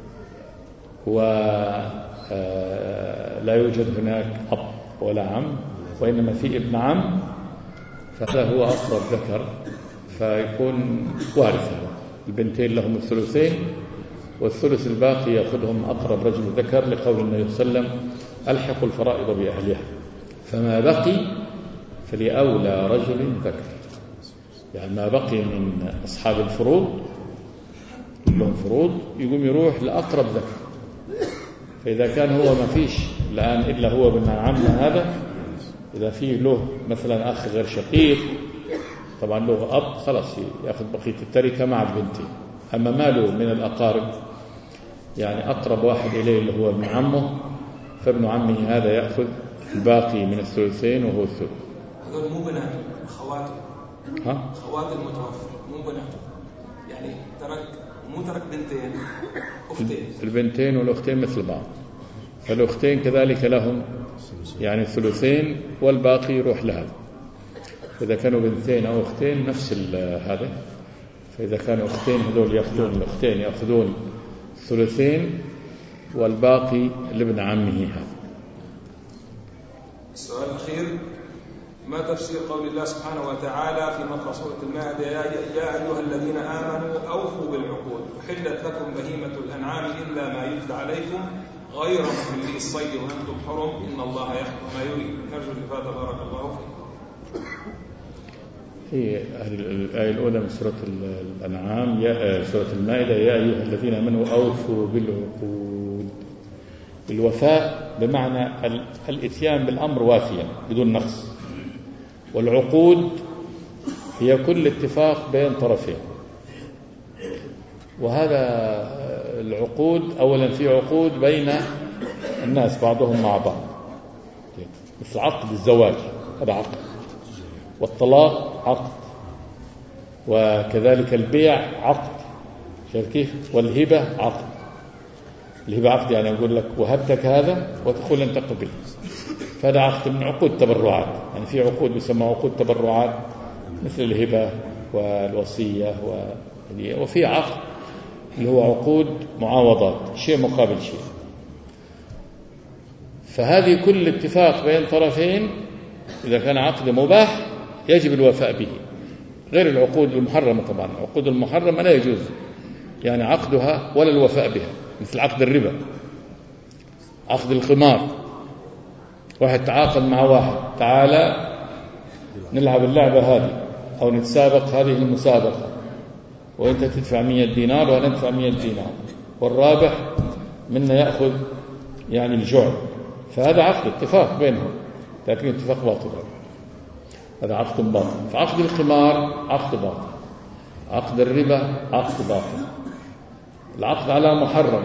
ولا يوجد هناك أب ولا عم، وإنما في ابن عم، فهذا هو أقرب ذكر، فيكون وارث. البنتين لهم الثلثين، والثلث الباقي يأخذهم أقرب رجل ذكر، لقول النبي صلى الله عليه وسلم: ألحقوا الفرائض بأهلها، فما بقي فلأولى رجل ذكر. يعني ما بقي من أصحاب الفروض لهم فروض يقوم يروح لأقرب ذكر. فإذا كان هو ما فيش الآن إلا هو ابن عمنا هذا، إذا فيه له مثلا أخ غير شقيق طبعا له أب، خلاص يأخذ بقية التركة مع البنتين. أما ماله من الأقارب يعني أقرب واحد إليه اللي هو ابن عمه، فابن عمه هذا يأخذ الباقي من الثلثين وهو الثلث.
هذول مو بناته، خواته، خوات المتوفى مو بناته، يعني مو ترك بنتين، أختين.
البنتين والأختين مثل بعض، فالأختين كذلك لهم يعني الثلثين والباقي يروح لهذا. فإذا كانوا بنتين أو أختين نفس هذا. فإذا كانوا أختين هذول يأخذون الأختين يأخذون ثلثين والباقي لابن عمه هذا.
السؤال الأخير: ما تفسير قول الله سبحانه وتعالى في مقرأ سورة المائدة: يا أيها الذين آمنوا أوفوا بالعقود، أحلت لكم بهيمة الأنعام إلا ما يتلى عليكم غير محلي الصيد وأنتم حرم إن الله يحكم ما يريد. نرجو الإفادة بارك الله فيكم.
في الآية الأولى من سورة الأنعام سورة المائدة: يا أيها الذين آمنوا أوفوا بالعقود. الوفاء بمعنى الإتيان بالأمر وافيا بدون نقص، والعقود هي كل اتفاق بين طرفين. وهذا العقود أولا في عقود بين الناس بعضهم مع بعض، مثل عقد الزواج هذا عقد، والطلاق عقد، وكذلك البيع عقد، شايف كيف؟ والهبة عقد. الهبة عقد يعني أقول لك وهبتك هذا وتقول أنت قبل، فهذا عقد من عقود التبرعات. يعني في عقود بيسمى عقود تبرعات مثل الهبة والوصية وفي عقد اللي هو عقود معاوضات، شيء مقابل شيء. فهذه كل اتفاق بين طرفين إذا كان عقد مباح يجب الوفاء به، غير العقود المحرمة. طبعا العقود المحرمة لا يجوز يعني عقدها ولا الوفاء بها، مثل عقد الربا، عقد القمار. واحد تعاقد مع واحد: تعالى نلعب اللعبة هذه أو نتسابق هذه المسابقة، وأنت تدفع 100 دينار وأنا أدفع 100 دينار، والرابح منا يأخذ يعني الجوع. فهذا عقد اتفاق بينهم، لكن اتفاق باطل، هذا عقد باطل. فعقد القمار عقد باطل، عقد الربا عقد باطل. العقد على محرم،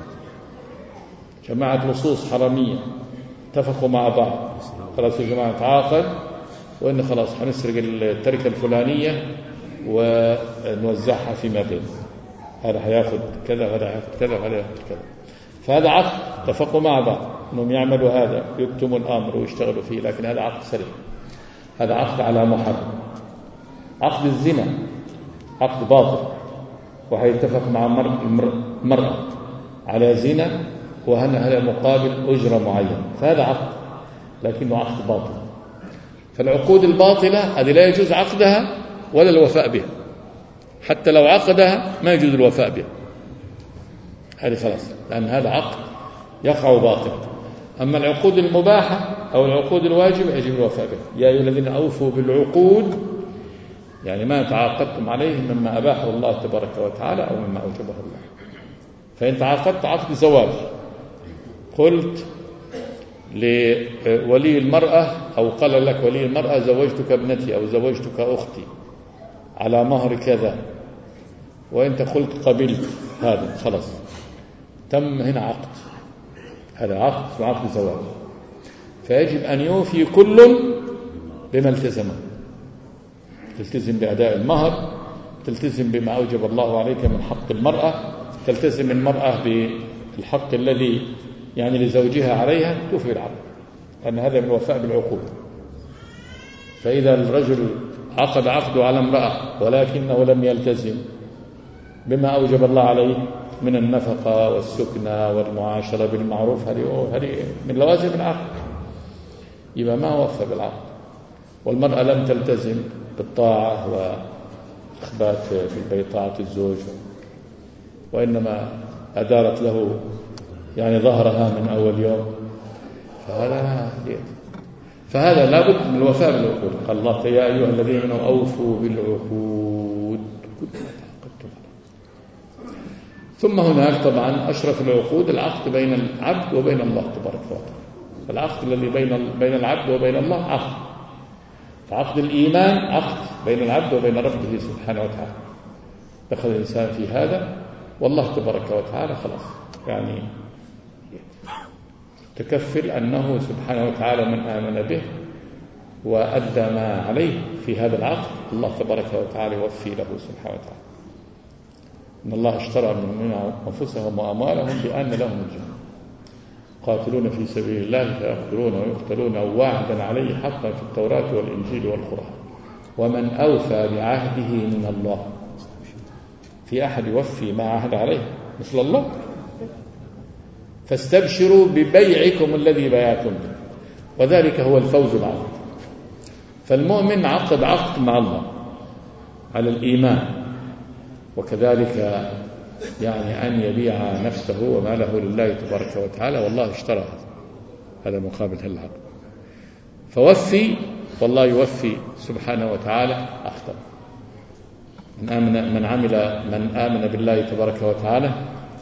جماعة لصوص حرامية اتفقوا مع بعض: خلاص يا جماعة تعاقد وإن خلاص حنسرق التركة الفلانية ونوزعها فيما بين، هذا حياخذ كذا وهذا حياخذ كذا وهذا ياخذ كذا. فهذا عقد اتفقوا مع بعض أنهم يعملوا هذا، يكتموا الأمر ويشتغلوا فيه، لكن هذا عقد سريع، هذا عقد على محرم. عقد الزنا عقد باطل، وحيتفق مع مرأة على زنا وهذا مقابل أجرة معينة، فهذا عقد لكنه عقد باطل. فالعقود الباطلة هذه لا يجوز عقدها ولا الوفاء بها، حتى لو عقدها ما يجوز الوفاء بها، هذه خلاص، لأن هذا عقد يقع باطل. أما العقود المباحة أو العقود الواجبة يجب الوفاء بها. يا أيها الذين أوفوا بالعقود، يعني ما تعاقدتم عليه مما أباحه الله تبارك وتعالى أو مما أوجبه الله. فإن تعاقدت عقد زواج، قلت لولي المرأة أو قال لك ولي المرأة: زوجتك ابنتي أو زوجتك أختي على مهر كذا، وأنت قلت قبلت، هذا خلاص تم هنا عقد، هذا عقد وعقد زواج. فيجب أن يوفي كل بما التزمه، تلتزم بأداء المهر، تلتزم بما أوجب الله عليك من حق المرأة، تلتزم المرأة بالحق الذي يعني لزوجها عليها، توفي العقد، لأن هذا من الوفاء بالعقود. فإذا الرجل عقد عقده على امرأة ولكنه لم يلتزم بما أوجب الله عليه من النفقة والسكنة والمعاشرة بالمعروف، هذه من لوازم العقد، يبقى ما وفى بالعقد. والمرأة لم تلتزم بالطاعة وإخبات في البيت طاعة الزوج، وإنما أدارت له يعني ظهرها من أول يوم، فهذا لابد من الوفاء بالعقود. قال الله: يا أيها الذين آمنوا أوفوا بالعقود. ثم هناك طبعا أشرف العقود العقد بين العبد وبين الله تبارك وتعالى. فالعقد الذي بين العبد وبين الله عقد، فعقد الإيمان عقد بين العبد وبين ربه سبحانه وتعالى. دخل الإنسان في هذا والله تبارك وتعالى خلاص يعني تكفل أنه سبحانه وتعالى من آمن به وأدى ما عليه في هذا العقد، الله تبارك وتعالى يوفي له سبحانه وتعالى. إن الله اشترى من المؤمنين أنفسهم وأموالهم بأن لهم الجنة قاتلون في سبيل الله فيقتلون ويقتلون وعدا عليه حقا في التوراة والإنجيل والقرآن. ومن أوفى بعهده من الله. في أحد يوفي ما عهد عليه مثل الله؟ فاستبشروا ببيعكم الذي بايعتم به، وذلك هو الفوز العظيم. فالمؤمن عقد عقد مع الله على الإيمان، وكذلك يعني أن يبيع نفسه وماله لله تبارك وتعالى، والله اشترى هذا مقابل العقد. فوفي، والله يوفي سبحانه وتعالى عقده. من آمن بالله تبارك وتعالى.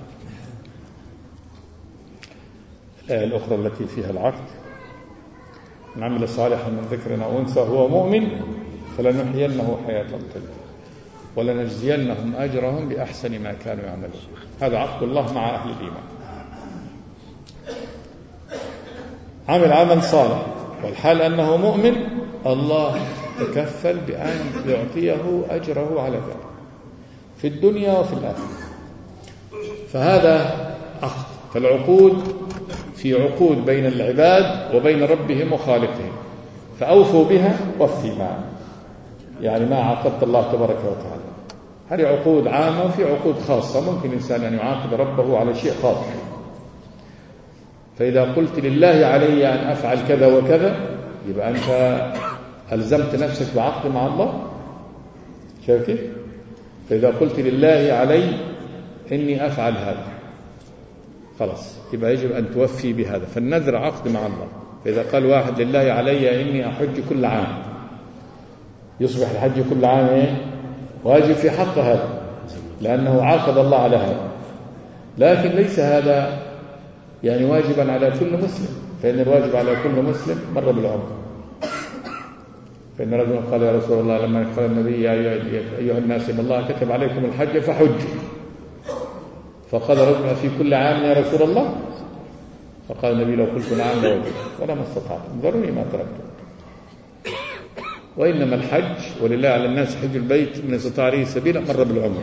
الآية الأخرى التي فيها العقد: من عمل صالحا من ذكر أو أنثى وهو مؤمن فلنحيينه حياة طيبة ولنجزينهم أجرهم بأحسن ما كانوا يعملون. هذا عقد الله مع أهل الإيمان. عمل عمل صالح والحال أنه مؤمن، الله تكفل بأن يعطيه أجره على ذلك في الدنيا وفي الآخرة. فهذا عقد. فالعقود في عقود بين العباد وبين ربهم وخالقهم، فأوفوا بها وفي معه، يعني ما عاقدت الله تبارك وتعالى. هذه عقود عامة وفي عقود خاصة. ممكن الإنسان أن يعاقد ربه على شيء خاص، فإذا قلت لله علي أن أفعل كذا وكذا يبقى أنت ألزمت نفسك بعقد مع الله. شايف كيف؟ فإذا قلت لله علي إني أفعل هذا خلاص يبقى يجب أن توفي بهذا. فالنذر عقد مع الله. فإذا قال واحد لله علي إني أحج كل عام، يصبح الحج كل عام واجب في حق هذا، لأنه عاقد الله على هذا. لكن ليس هذا يعني واجبا على كل مسلم، فإن الواجب على كل مسلم مر بالعمر. فإن رجلا قال يا رسول الله لما قال النبي يا أيها الناس إن الله كتب عليكم الحج فحجوا، فقال رجل في كل عام يا رسول الله؟ فقال النبي لو قلت نعم لوجب ولما استطعتم ذروني ما تركتم. وإنما الحج ولله على الناس حج البيت من استطاع إليه سبيلا مر بالعمر.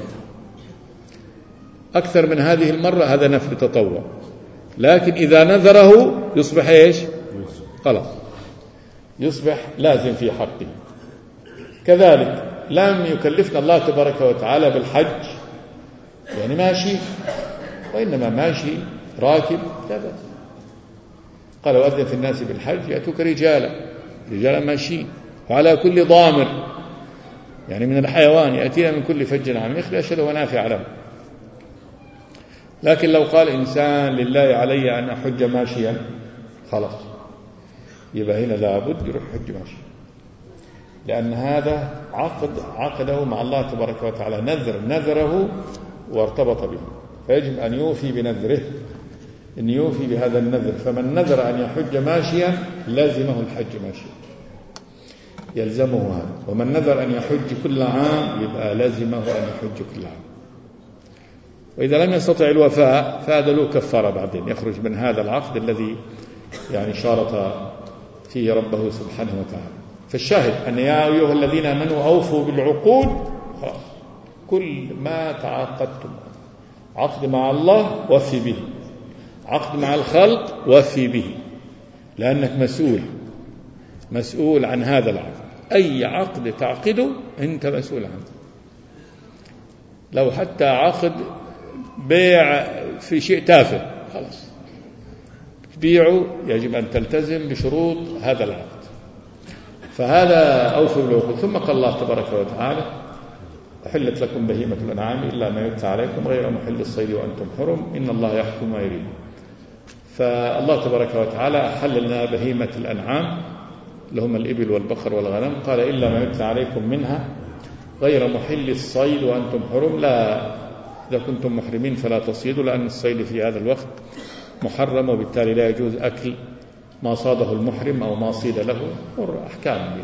أكثر من هذه المرة هذا نفل تطوع، لكن إذا نذره يصبح إيش؟ خلاص يصبح لازم في حقه. كذلك لم يكلفنا الله تبارك وتعالى بالحج يعني ماشي، وإنما ماشي راكب لا بأس. قال وأذن في الناس بالحج يأتوك رجالا ماشيين، وعلى كل ضامر يعني من الحيوان يأتينا من كل فج عميق ليشهد ونافع له. لكن لو قال إنسان لله علي أن أحج ماشيا خلاص يبقى هنا لابد يروح حج ماشي، لأن هذا عقده مع الله تبارك وتعالى، نذره وارتبط به، فيجب أن يوفي بنذره، أن يوفي بهذا النذر. فمن نذر أن يحج ماشيا لازمه الحج ماشيا، يلزمه هذا. ومن نذر أن يحج كل عام يبقى لازمه أن يحج كل عام. وإذا لم يستطع الوفاء فهذا له كفارة بعدين، يخرج من هذا العقد الذي يعني شارط فيه ربه سبحانه وتعالى. فالشاهد أن يا أيها الذين آمنوا أوفوا بالعقود. خلاص كل ما تعاقدتم، عقد مع الله وفي به، عقد مع الخلق وفي به، لأنك مسؤول عن هذا العقد. أي عقد تعقده أنت مسؤول عنه. لو حتى عقد بيع في شيء تافه خلاص تبيعه يجب أن تلتزم بشروط هذا العقد. فهذا أوفوا بالعقود. ثم قال الله تبارك وتعالى أحلت لكم بهيمة الأنعام إلا ما يتلى عليكم غير محل الصيد وأنتم حرم إن الله يحكم ما يريد. فالله تبارك وتعالى أحل لنا بهيمة الأنعام اللي هم الإبل والبقر والغنم، قال إلا ما يتلى عليكم منها غير محل الصيد وأنتم حرم. لا، إذا كنتم محرمين فلا تصيدوا، لأن الصيد في هذا الوقت محرم، وبالتالي لا يجوز أكل ما صاده المحرم أو ما صيد له، أحكام.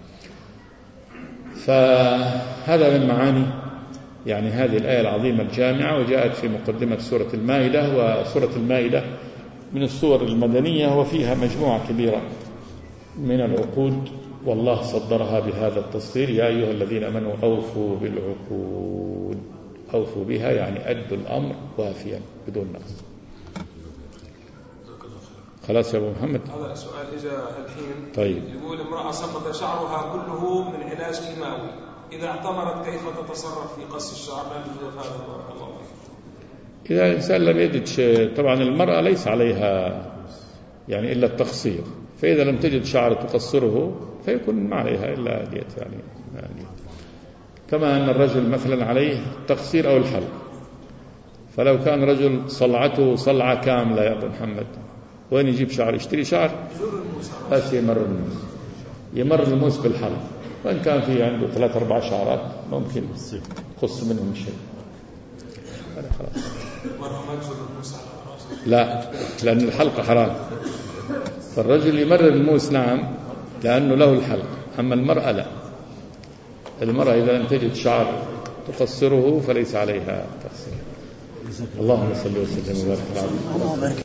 فهذا من معاني يعني هذه الآية العظيمة الجامعة، وجاءت في مقدمة سورة المائدة. وسورة المائدة من السور المدنية وفيها مجموعة كبيرة من العقود، والله صدرها بهذا التصدير: يا أيها الذين آمنوا أوفوا بالعقود. أوفوا بها يعني أدوا الأمر وافيا بدون نقص. خلاص يا أبو محمد.
هذا السؤال إجا الحين.
طيب.
يقول امرأة سقط شعرها كله من علاج كيماوي، إذا اعتمرت كيف تتصرف في قص الشعر؟ لا يوجد هذا بارك الله فيك.
إذا الإنسان لم يجد شيء، طبعا المرأة ليس عليها يعني إلا التقصير، فإذا لم تجد شعر تقصره فيكون ما عليها إلا دية يعني. كما أن الرجل مثلا عليه التقصير أو الحلق، فلو كان رجل صلعته صلعة كاملة يا أبو محمد، وين يجيب شعر؟ يشتري شعر؟ بس يمر الموس بالحلق، وإن كان في عنده 3-4 شعرات ممكن يقص منهم شيء. لا، لأن الحلق حرام، فالرجل يمرر الموس نعم لأنه له الحلق، أما المرأة لا. المرأة إذا لم تجد شعر تقصره فليس عليها تقصير. اللهم صل وسلم وبارك على